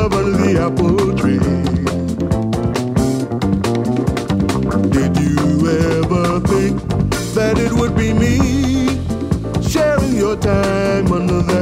love under the apple tree. Did you ever think that it would be me sharing your time under that